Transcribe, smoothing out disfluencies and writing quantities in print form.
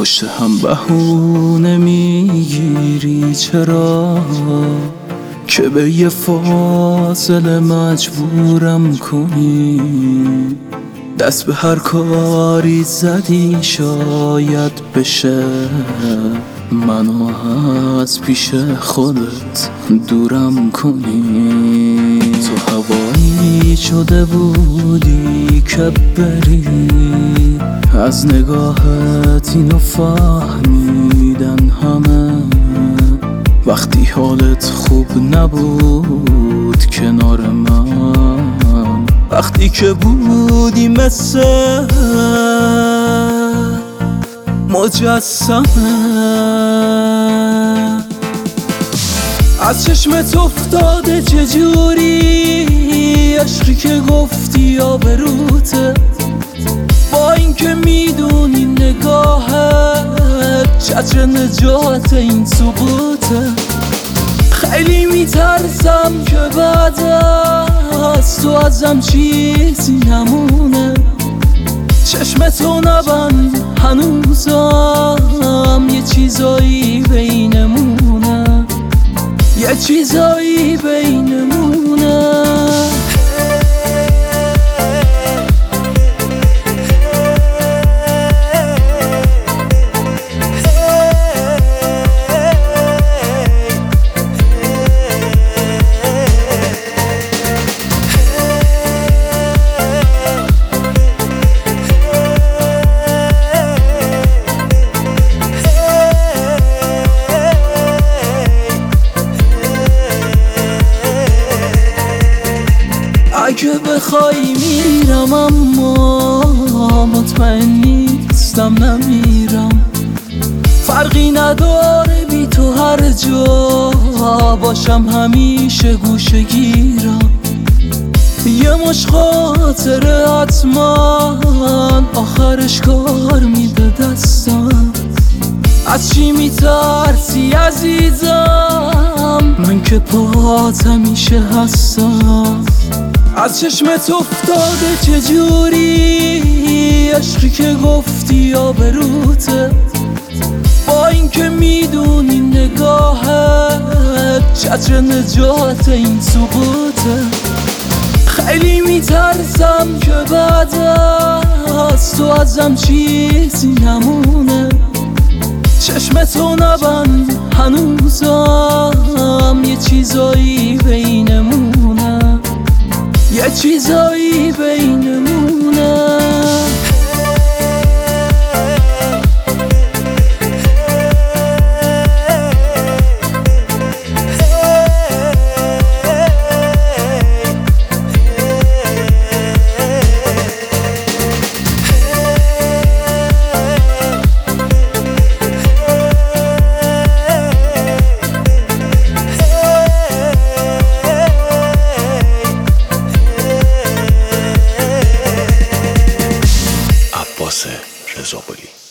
پشت هم بهونه میگیری چرا که به یه فاصله مجبورم کنی؟ دست به هر کاری زدی شاید بشه منو از پیش خودت دورم کنی. تو هوایی شده بودی که بری، از نگاهت اینو فهمیدن همه. وقتی حالت خوب نبود کنار من، وقتی که بودی مثل مجسمه، از چشمت افتاده چجوری عشقی که گفتی آبروته، با اینکه میدونی نگاهت چتر نجات این سقوطه. خیلی میترسم که بعد از تو ازم چیزی نمونه. چشمتو نبند هنوزم یه چیزایی بینمونه، یه چیزایی بینمونه. اگه بخوای میرم اما مطمئن نیستم نمیرم. فرقی نداره بی تو هر جا باشم همیشه گوشه گیرم. یه مش خاطره حتما آخرش کار میده دستم. از چی میترسی عزیزم؟ من که پات همیشه هستم. از چشمت افتاده چجوری عشقی که گفتی آبروته، با اینکه میدونی نگاهت چتر نجات این سقوطه. خیلی میترسم که بعد از تو ازم چیزی نمونه. چشمتو نبند هنوزم یه چیزایی بینمونه، یه چیزایی بینمونه. رضا قلی